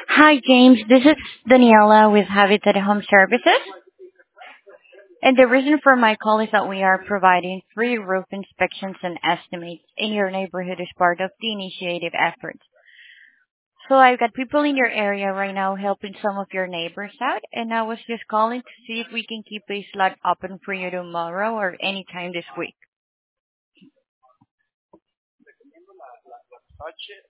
Hi, James. This is Daniela with Habitat Home Services. And the reason for my call is that we are providing free roof inspections and estimates in your neighborhood as part of the initiative efforts. So I've got people in your area right now helping some of your neighbors out, and I was just calling to see if we can keep a slot open for you tomorrow or anytime this week.